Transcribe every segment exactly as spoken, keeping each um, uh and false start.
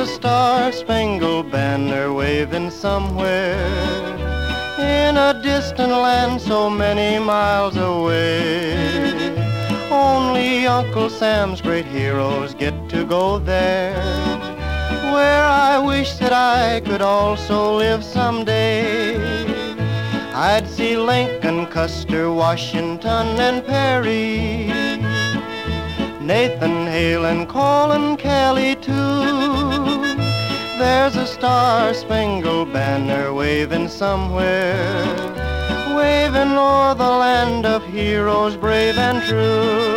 a star-spangled banner waving somewhere in a distant land so many miles away. Only Uncle Sam's great heroes get to go there, where I wish that I could also live someday. I'd see Lincoln, Custer, Washington, and Perry, Nathan Hale and Colin Kelly too. There's a star-spangled banner waving somewhere, waving o'er the land of heroes brave and true.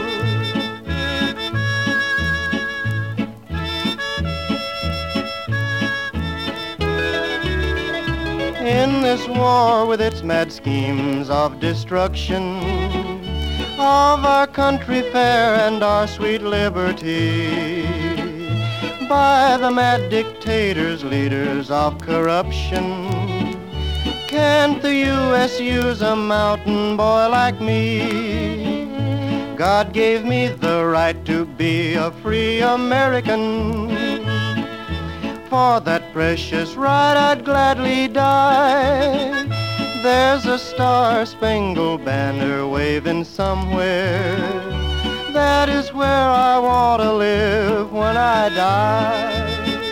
In this war with its mad schemes of destruction of our country fair and our sweet liberty, by the mad dictators, leaders of corruption, can't the U S use a mountain boy like me? God gave me the right to be a free American. For that precious right I'd gladly die. There's a star-spangled banner waving somewhere. That is where I want to live when I die.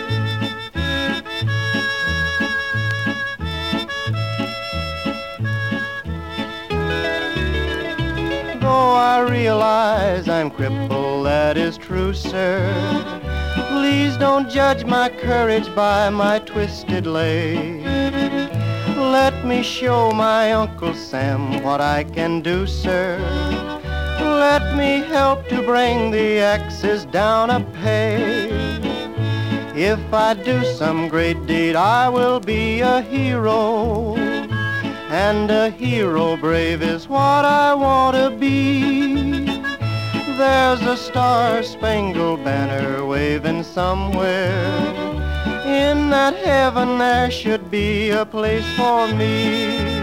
Though I realize I'm crippled, that is true, sir, please don't judge my courage by my twisted leg. Let me show my Uncle Sam what I can do, sir. Let me help to bring the axes down a peg. If I do some great deed, I will be a hero, and a hero brave is what I want to be. There's a star-spangled banner waving somewhere. In that heaven there should be a place for me.